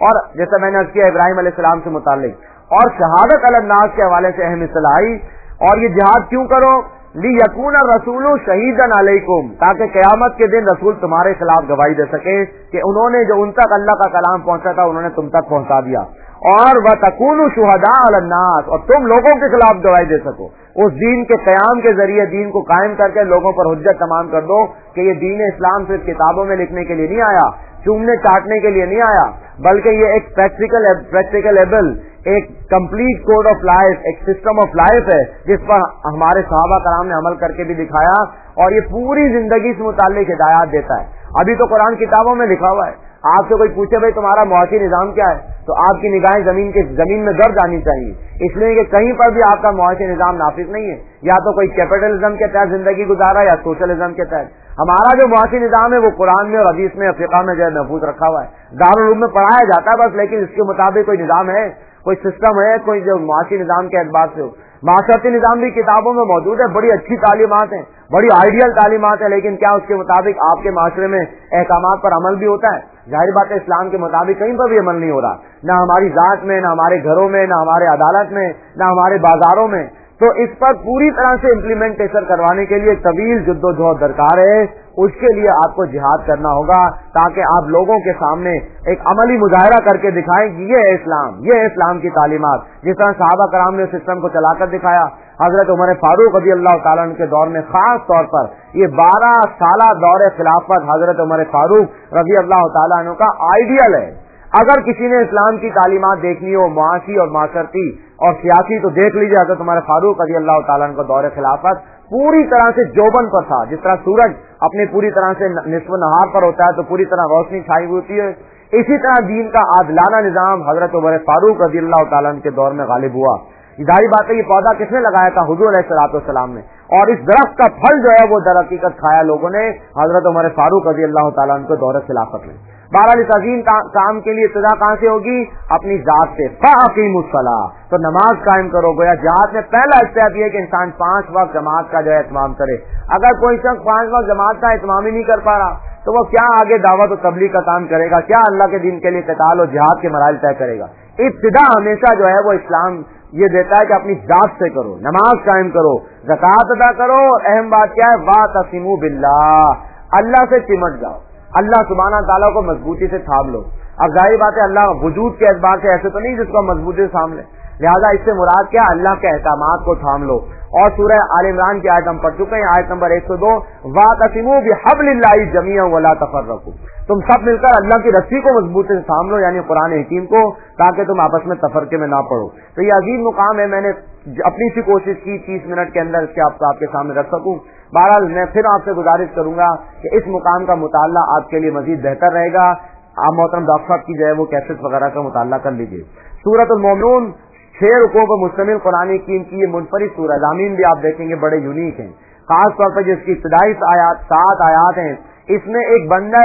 اور جیسا میں نے عرض کیا ابراہیم علیہ السلام سے متعلق، اور شہادت علی الناس کے حوالے سے اہم اصطلاح آئی۔ اور یہ جہاد کیوں کرو؟ لیکون الرسول شہیدا علیکم، تاکہ قیامت کے دن رسول تمہارے خلاف گواہی دے سکے کہ انہوں نے جو ان تک اللہ کا کلام پہنچا تھا انہوں نے تم تک پہنچا دیا، اور وَتَكُونُوا شُهَدَاءَ عَلَى النَّاسِ، اور تم لوگوں کے خلاف گواہی دے سکو۔ اس دین کے قیام کے ذریعے دین کو قائم کر کے لوگوں پر حجت تمام کر دو کہ یہ دین اسلام صرف کتابوں میں لکھنے کے لیے نہیں آیا، چومنے چاٹنے کے لیے نہیں آیا، بلکہ یہ ایک پریکٹیکل پریکٹیکل ایبل ایک کمپلیٹ کوڈ آف لائف، ایک سسٹم آف لائف ہے جس پر ہمارے صحابہ کرام نے عمل کر کے بھی دکھایا، اور یہ پوری زندگی سے متعلق ہدایات دیتا ہے۔ ابھی تو قرآن کتابوں میں لکھا ہوا ہے، آپ سے کوئی پوچھے بھائی تمہارا معاشی نظام کیا ہے، تو آپ کی نگاہیں زمین کے زمین میں گرد آنی چاہیے، اس لیے کہ کہیں پر بھی آپ کا معاشی نظام نافذ نہیں ہے، یا تو کوئی کیپٹلزم کے تحت زندگی گزارا یا سوشلزم کے تحت۔ ہمارا جو معاشی نظام ہے وہ قرآن میں اور حدیث میں فقہ میں جو ہے محفوظ رکھا ہوا ہے، دارالعلوم میں پڑھایا جاتا ہے بس، لیکن اس کے مطابق کوئی نظام ہے، کوئی سسٹم ہے، کوئی جو معاشی نظام کے اعتبار سے ہو۔ معاشرتی نظام بھی کتابوں میں موجود ہے، بڑی اچھی تعلیمات ہیں، بڑی آئیڈیل تعلیمات ہیں، لیکن کیا اس کے مطابق آپ کے معاشرے میں احکامات پر عمل بھی ہوتا ہے؟ ظاہر بات ہے اسلام کے مطابق کہیں پر بھی عمل نہیں ہو رہا، نہ ہماری ذات میں، نہ ہمارے گھروں میں، نہ ہمارے عدالت میں، نہ ہمارے بازاروں میں۔ تو اس پر پوری طرح سے امپلیمنٹیشن کروانے کے لیے ایک طویل جد و جہد درکار ہے، اس کے لیے آپ کو جہاد کرنا ہوگا تاکہ آپ لوگوں کے سامنے ایک عملی مظاہرہ کر کے دکھائیں کہ یہ ہے اسلام، یہ ہے اسلام کی تعلیمات۔ جس طرح صحابہ کرام نے سسٹم کو چلا کر دکھایا، حضرت عمر فاروق رضی اللہ تعالیٰ عنہ کے دور میں خاص طور پر یہ بارہ سالہ دور خلافت حضرت عمر فاروق رضی اللہ تعالیٰ عنہ کا آئیڈیل ہے۔ اگر کسی نے اسلام کی تعلیمات دیکھنی ہو معاشی اور معاشرتی اور سیاسی تو دیکھ لیجیے حضرت عمر فاروق رضی اللہ تعالیٰ عنہ کا دور خلافت پوری طرح سے جوبن پر تھا، جس طرح سورج اپنی پوری طرح سے نصف نہار پر ہوتا ہے تو پوری طرح روشنی چھائی ہوئی ہوتی ہے، اسی طرح دین کا عادلانہ نظام حضرت عمر فاروق رضی اللہ تعالیٰ عنہ کے دور میں غالب ہوا۔ ظاہر بات ہے یہ پودا کس نے لگایا تھا؟ حضور علیہ الصلوۃ والسلام نے، اور اس درخت کا پھل جو ہے وہ در حقیقت کھایا لوگوں نے حضرت عمر فاروق رضی اللہ تعالیٰ عنہ کے دور خلافت میں۔ بہرحال اس عظیم کام کے لیے ابتدا کہاں سے ہوگی؟ اپنی ذات سے۔ فَأَقِیمُوا الصَّلَاةَ، تو نماز قائم کرو۔ گویا جہاد میں پہلا احتیاط یہ کہ انسان پانچ وقت جماعت کا جو ہے اہتمام کرے۔ اگر کوئی شخص پانچ وقت جماعت کا اہتمام ہی نہیں کر پا رہا تو وہ کیا آگے دعوت و تبلیغ کا کام کرے گا؟ کیا اللہ کے دین کے لیے قتال و جہاد کے مراحل طے کرے گا؟ ابتدا ہمیشہ جو ہے وہ اسلام یہ دیتا ہے کہ اپنی ذات سے کرو، نماز قائم کرو، زکوٰۃ ادا کرو، اور اہم بات کیا ہے؟ وَاعْتَصِمُوا بِاللَّهِ، اللہ سے چمٹ جاؤ، اللہ سبحانہ تعالیٰ کو مضبوطی سے تھام لو۔ اب ظاہر بات ہے اللہ وجود کے اعتبار سے ایسے تو نہیں جس کو مضبوطی سے تھام لے، لہٰذا اس سے مراد کیا؟ اللہ کے احکامات کو تھام لو۔ اور سورہ آل عمران کی آیت ہم پڑھ چکے ہیں، آیت نمبر ایک سو دو، وَاعْتَصِمُوا بِحَبْلِ اللَّهِ جَمِيعًا وَلَا تَفَرَّقُوا، تم سب مل کر اللہ کی رسی کو مضبوطی سے تھام لو، یعنی قرآن حکیم کو، تاکہ تم آپس میں تفرقے میں نہ پڑو۔ تو یہ عظیم مقام ہے، میں نے اپنی سی کوشش کی تیس منٹ کے اندر اس کے آپ کو آپ کے سامنے رکھ سکوں۔ بہرحال میں پھر آپ سے گزارش کروں گا کہ اس مقام کا مطالعہ آپ کے لیے مزید بہتر رہے گا۔ آپ محترم ڈاکٹر صاحب کی جو ہے وہ کیسٹ وغیرہ کا مطالعہ کر لیجیے۔ سورۃ المومنون چھ رکوع پر مشتمل قرآن حکیم کی یہ منفرد سورہ، ضامین بھی آپ دیکھیں گے بڑے یونیک ہیں، خاص طور پر جو اس کی ابتدائی آیات سات آیات ہیں، اس میں ایک بندہ